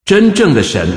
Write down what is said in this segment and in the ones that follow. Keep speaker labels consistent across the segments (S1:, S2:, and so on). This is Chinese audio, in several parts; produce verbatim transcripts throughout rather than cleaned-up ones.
S1: 真正的神。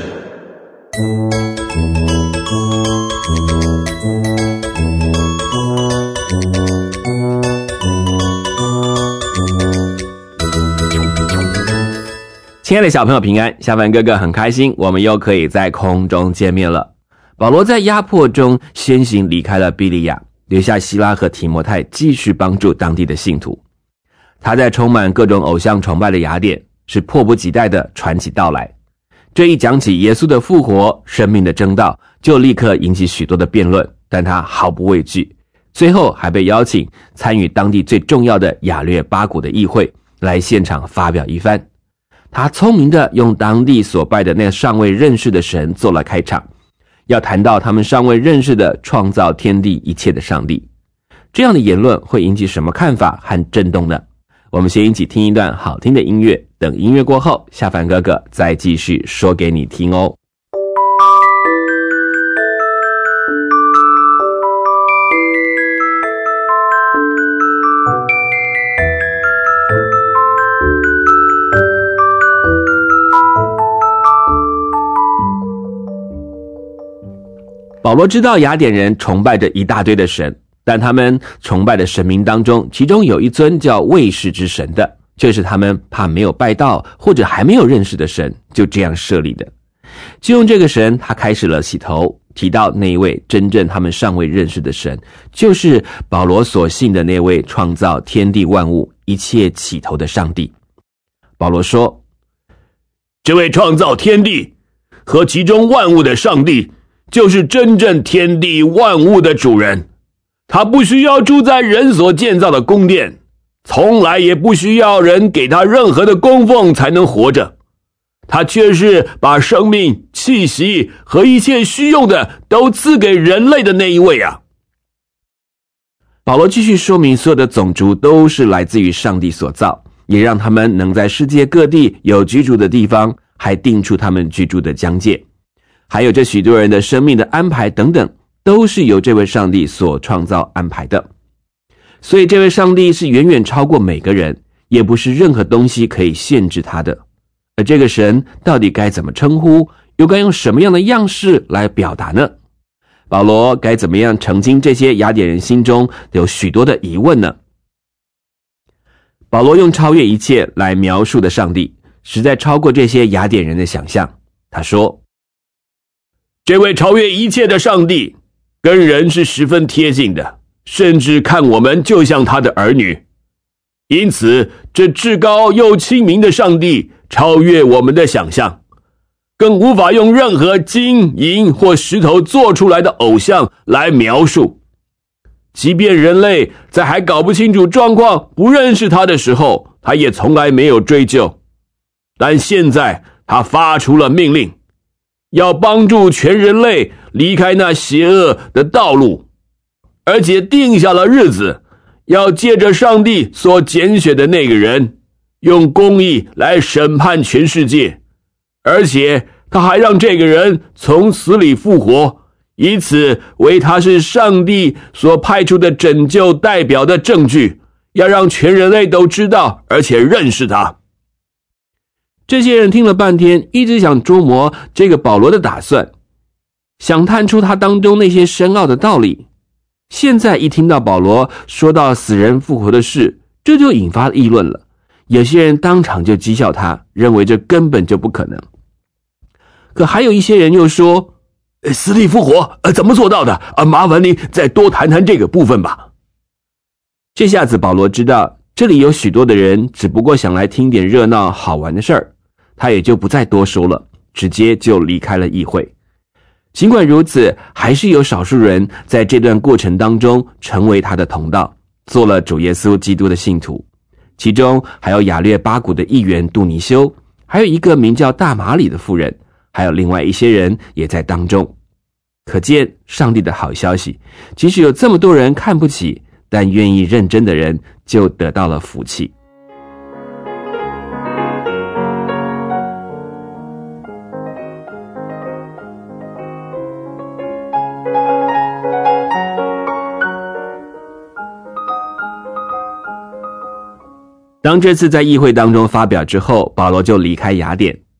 S1: 亲爱的小朋友平安，下凡哥哥很开心，我们又可以在空中见面了。保罗在压迫中先行离开了庇利亚，留下希拉和提摩太继续帮助当地的信徒。他在充满各种偶像崇拜的雅典，是迫不及待地传起道来。这一讲起耶稣的复活、生命的正道，就立刻引起许多的辩论，但他毫不畏惧，最后还被邀请参与当地最重要的亚略巴古的议会，来现场发表一番。他聪明地用当地所拜的那尚未认识的神做了开场，要谈到他们尚未认识的创造天地一切的上帝。这样的言论会引起什么看法和震动呢？我们先一起听一段好听的音乐，等音乐过后，下凡哥哥再继续说给你听哦。保罗知道雅典人崇拜着一大堆的神，但他们崇拜的神明当中，其中有一尊叫卫士之神的，这是他们怕没有拜到或者还没有认识的神，就这样设立的。就用这个神，他开始了洗头，提到那一位真正他们尚未认识的神，就是保罗所信的那位创造天地万物一切起头的上帝。保罗说，
S2: 这位创造天地和其中万物的上帝，就是真正天地万物的主人。他不需要住在人所建造的宫殿，从来也不需要人给他任何的供奉才能活着，他却是把生命、气息和一切需用的都赐给人类的那一位啊。
S1: 保罗继续说明，所有的种族都是来自于上帝所造，也让他们能在世界各地有居住的地方，还定出他们居住的疆界，还有这许多人的生命的安排等等，都是由这位上帝所创造安排的。所以这位上帝是远远超过每个人，也不是任何东西可以限制他的。而这个神到底该怎么称呼，又该用什么样的样式来表达呢？保罗该怎么样澄清这些雅典人心中有许多的疑问呢？保罗用超越一切来描述的上帝，实在超过这些雅典人的想象。他说，
S2: 这位超越一切的上帝跟人是十分贴近的，甚至看我们就像他的儿女。因此这至高又亲民的上帝超越我们的想象，更无法用任何金银或石头做出来的偶像来描述。即便人类在还搞不清楚状况、不认识他的时候，他也从来没有追究。但现在他发出了命令，要帮助全人类离开那邪恶的道路，而且定下了日子，要借着上帝所拣选的那个人，用公义来审判全世界，而且他还让这个人从死里复活，以此为他是上帝所派出的拯救代表的证据，要让全人类都知道，而且认识他。
S1: 这些人听了半天，一直想捉摸这个保罗的打算，想探出他当中那些深奥的道理。现在一听到保罗说到死人复活的事，这就引发议论了。有些人当场就讥笑他，认为这根本就不可能。可还有一些人又说，
S2: 死里复活、呃、怎么做到的、啊、麻烦您再多谈谈这个部分吧。
S1: 这下子保罗知道这里有许多的人只不过想来听点热闹好玩的事儿，他也就不再多说了，直接就离开了议会。尽管如此，还是有少数人在这段过程当中成为他的同道，做了主耶稣基督的信徒。其中还有亚略巴古的议员杜尼修，还有一个名叫大马里的妇人，还有另外一些人也在当中。可见上帝的好消息，即使有这么多人看不起，但愿意认真的人就得到了福气。当这次在议会当中发表之后，保罗就离开雅典，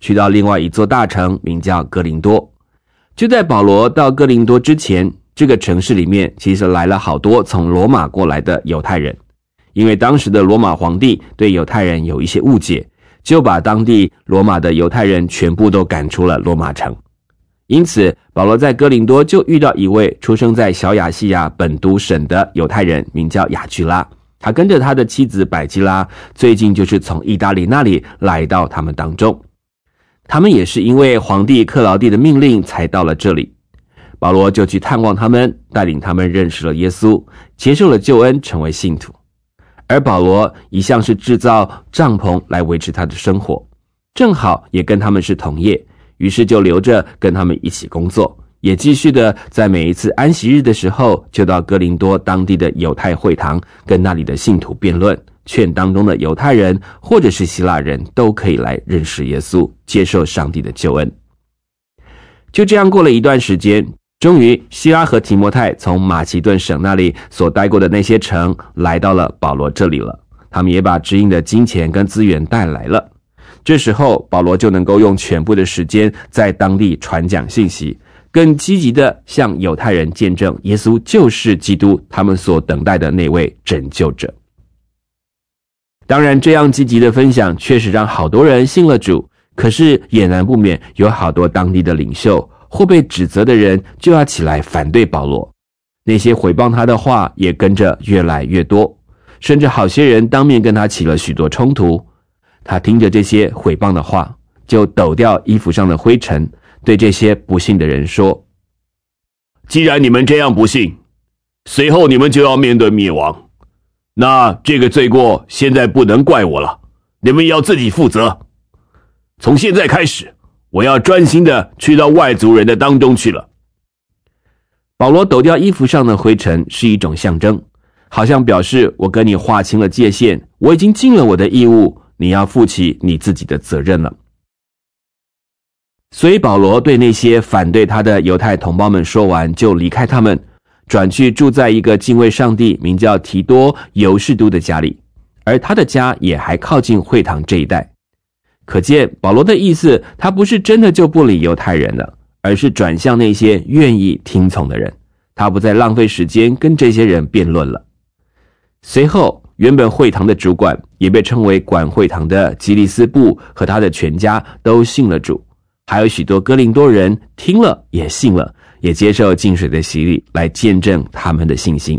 S1: 去到另外一座大城，名叫哥林多。就在保罗到哥林多之前，这个城市里面其实来了好多从罗马过来的犹太人，因为当时的罗马皇帝对犹太人有一些误解，就把当地罗马的犹太人全部都赶出了罗马城。因此保罗在哥林多就遇到一位出生在小亚细亚本都省的犹太人，名叫雅居拉。他跟着他的妻子百基拉，最近就是从意大利那里来到他们当中。他们也是因为皇帝克劳地的命令才到了这里。保罗就去探望他们，带领他们认识了耶稣，接受了救恩，成为信徒。而保罗一向是制造帐篷来维持他的生活，正好也跟他们是同业，于是就留着跟他们一起工作，也继续的在每一次安息日的时候，就到哥林多当地的犹太会堂，跟那里的信徒辩论，劝当中的犹太人或者是希腊人都可以来认识耶稣，接受上帝的救恩。就这样过了一段时间，终于希拉和提摩太从马其顿省那里所待过的那些城来到了保罗这里了，他们也把指引的金钱跟资源带来了。这时候保罗就能够用全部的时间在当地传讲信息，更积极的向犹太人见证耶稣就是基督，他们所等待的那位拯救者。当然这样积极的分享确实让好多人信了主，可是也难不免有好多当地的领袖或被指责的人就要起来反对保罗，那些毁谤他的话也跟着越来越多，甚至好些人当面跟他起了许多冲突。他听着这些毁谤的话，就抖掉衣服上的灰尘，对这些不信的人说：
S2: 既然你们这样不信，随后你们就要面对灭亡，那这个罪过现在不能怪我了，你们要自己负责。从现在开始，我要专心的去到外族人的当中去了。
S1: 保罗抖掉衣服上的灰尘是一种象征，好像表示我跟你划清了界限，我已经尽了我的义务，你要负起你自己的责任了。所以保罗对那些反对他的犹太同胞们说完，就离开他们，转去住在一个敬畏上帝名叫提多犹士都的家里，而他的家也还靠近会堂这一带。可见保罗的意思，他不是真的就不理犹太人了，而是转向那些愿意听从的人，他不再浪费时间跟这些人辩论了。随后原本会堂的主管，也被称为管会堂的基利斯布和他的全家都信了主，还有许多哥林多人听了也信了，也接受浸水的洗礼来见证他们的信心。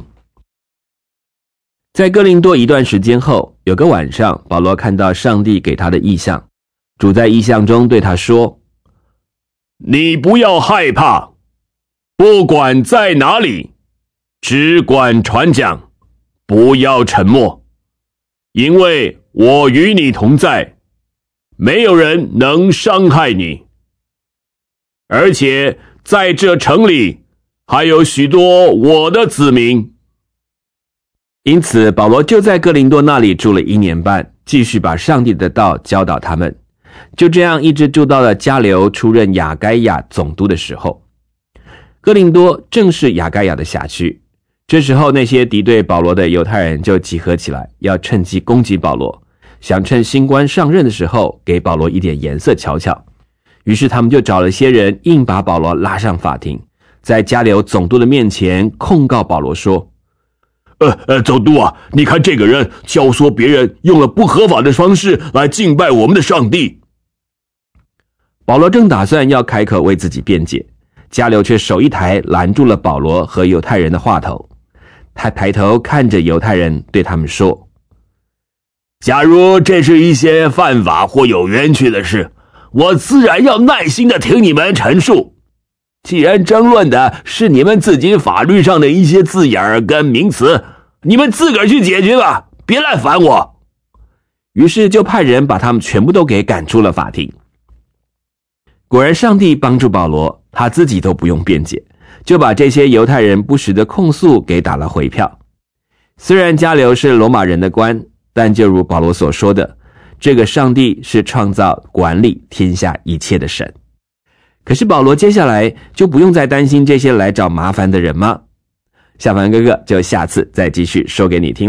S1: 在哥林多一段时间后，有个晚上，保罗看到上帝给他的异象，主在异象中对他说：
S2: 你不要害怕，不管在哪里，只管传讲，不要沉默，因为我与你同在，没有人能伤害你。而且在这城里还有许多我的子民。
S1: 因此保罗就在哥林多那里住了一年半，继续把上帝的道教导他们，就这样一直住到了加流出任亚该亚总督的时候。哥林多正是亚该亚的辖区，这时候那些敌对保罗的犹太人就集合起来，要趁机攻击保罗，想趁新官上任的时候给保罗一点颜色瞧瞧。于是他们就找了些人，硬把保罗拉上法庭，在加流总督的面前控告保罗说：
S2: 呃呃，总督啊，你看这个人教唆别人用了不合法的方式来敬拜我们的上帝。
S1: 保罗正打算要开口为自己辩解，加流却手一抬，拦住了保罗和犹太人的话头。他抬头看着犹太人，对他们说：
S2: 假如这是一些犯法或有冤屈的事，我自然要耐心的听你们陈述。既然争论的是你们自己法律上的一些字眼跟名词，你们自个儿去解决吧，别来烦我。
S1: 于是就派人把他们全部都给赶出了法庭。果然上帝帮助保罗，他自己都不用辩解，就把这些犹太人不实的控诉给打了回票。虽然加流是罗马人的官，但就如保罗所说的，这个上帝是创造管理天下一切的神。可是保罗接下来就不用再担心这些来找麻烦的人吗？小凡哥哥就下次再继续说给你听咯。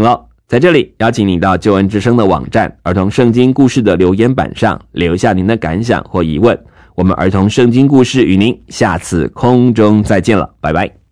S1: 在这里邀请你到救恩之声的网站儿童圣经故事的留言板上留下您的感想或疑问，我们儿童圣经故事与您下次空中再见了，拜拜。